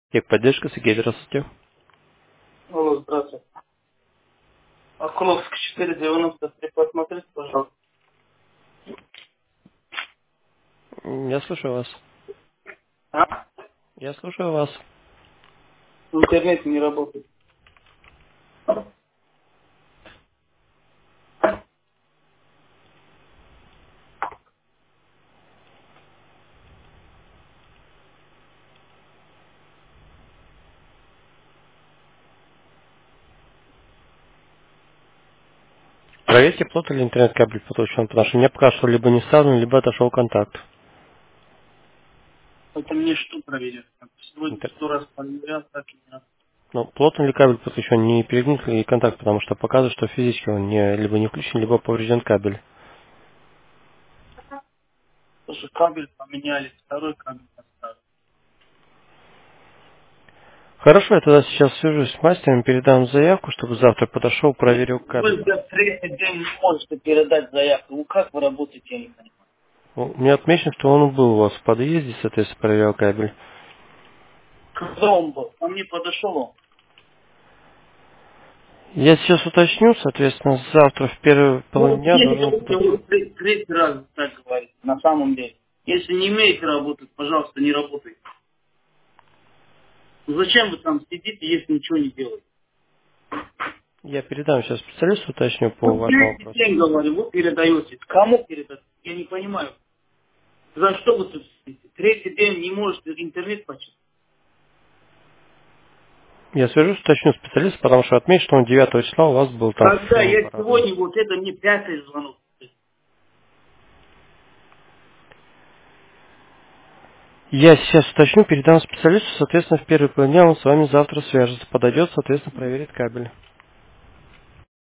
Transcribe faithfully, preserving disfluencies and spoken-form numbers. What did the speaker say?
Техподдержка, Сергей, здравствуйте. Алло, здравствуйте. Окуловск четыре девяносто три, посмотрите, пожалуйста. М, Я слушаю вас. А? Я слушаю вас. Интернет не работает. Проверьте, плот или интернет-кабель подключен, потому что мне пока что либо не вставлен, либо отошел контакт. Это мне что проверять? Сегодня Интер- сто раз проверял, так и не раз. Ну, плотно ли кабель подключен, не перегнут ли контакт, потому что показывает, что физически он не, либо не включен, либо поврежден кабель. Слушай, кабель поменяли, второй кабель поставили. Хорошо, я тогда сейчас свяжусь с мастером, передам заявку, чтобы завтра подошел, проверил Вы кабель. за третий день не можете передать заявку. Ну как вы работаете, я не понимаю. Ну, у меня отмечено, что он был у вас в подъезде, соответственно, проверял кабель. Когда он был? Ко мне подошел он. Я сейчас уточню, соответственно, завтра в первую половину Ну, дня если должен вы подойти. вы третий третий раз так говорите, на самом деле. Если не умеете работать, пожалуйста, не работайте. Ну, зачем вы там сидите, если ничего не делаете? Я передам сейчас специалисту, уточню по Вот вашему третий вопросу. день говорю, вы передаете. Кому передать? Я не понимаю. За что вы тут сидите? Третий день не можете интернет починить. Я свяжусь, уточню специалиста, потому что отмечу, что он девятого числа у вас был там в Когда семь я аппаратной. сегодня, вот это мне пятый звонок. Я сейчас уточню, передам специалисту, соответственно, в первый половине дня он с вами завтра свяжется, подойдет, соответственно, проверит кабель.